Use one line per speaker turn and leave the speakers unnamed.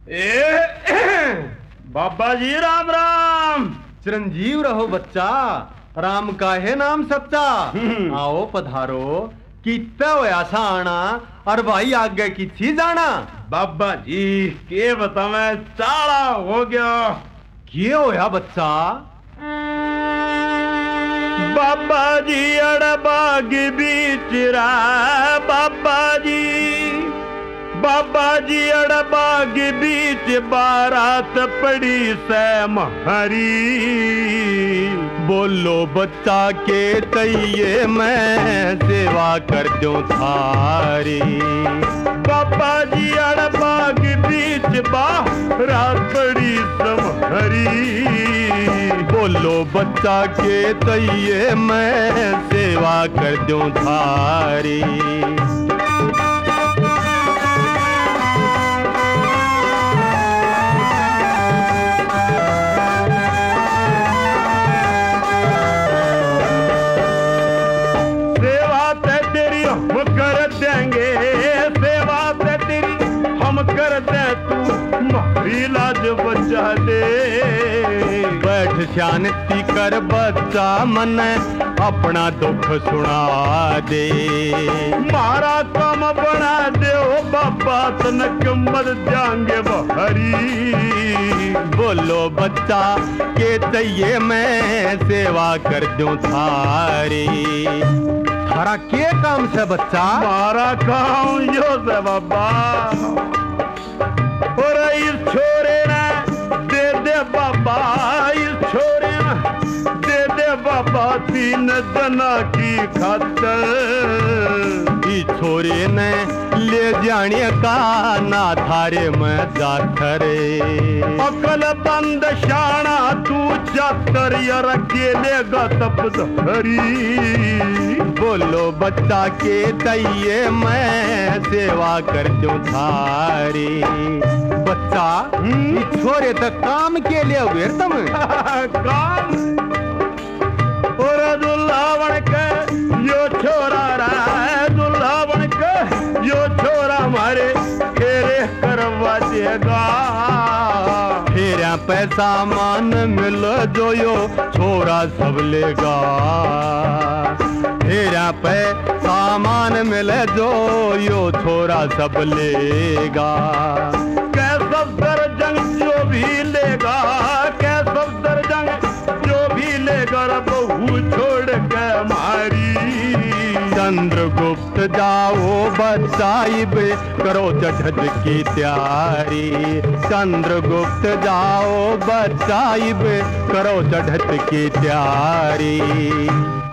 बाबा जी राम राम।
चिरंजीव रहो बच्चा, राम का है नाम सच्चा। आओ पधारो, कितना होया सा आना और भाई आगे की थी जाना।
बाबा जी के बतावे, चाला हो गया।
के होया बच्चा?
बाबा जी अड़बाग बीच रा, बाबा जी अड़बाग बीच बारात पड़ी से महरी।
बोलो बच्चा के तैये मैं सेवा कर दूं थारी।
बाबा जी अड़बाग बीच बारात पड़ी समहरी।
बोलो बच्चा के तैये मैं सेवा कर दूं थारी।
कर देंगे सेवा ते तेरी हम कर दे, तू हमारी लाज बचा दे।
बैठ शांति कर बच्चा, मन अपना दुख सुना दे।
मारा काम बना दे ओ बाबा, तनक मर जाएंगे बहरी।
बोलो बच्चा के चाहिए मैं सेवा कर दूं थारी। थारा के काम से बच्चा?
मारा काम यो से बाबा, और इस छोरे ने दे दे बाबा, इस छोरे ने दे दे बाबा 3 जना की खातर।
इस छोरे ने ले जाने का ना थारे में जाथरे।
अकल बंद शाना तू जातर यार अकेलेगा तब धरी।
बोलो बच्चा के तैये मैं सेवा कर दूं थारी। बच्चा छोरे तक काम के लिए हुए तुम?
काम और दुल्हावन के यो छोरा रहा, दुल्हावन के यो छोरा हमारे फेरे करवा देगा।
फेरा पैसा मान मिल जो यो छोरा सब लेगा। फेरा पे सामान मिले जो यो छोरा सब लेगा।
कैसव दर्जन जो भी लेगा, कैसव दर्जन जो भी लेगा, बहू छोड़ के मारी।
चंद्रगुप्त जाओ बचाइब करो जठज की तैयारी। चंद्रगुप्त जाओ बचाइब करो जठज की तैयारी।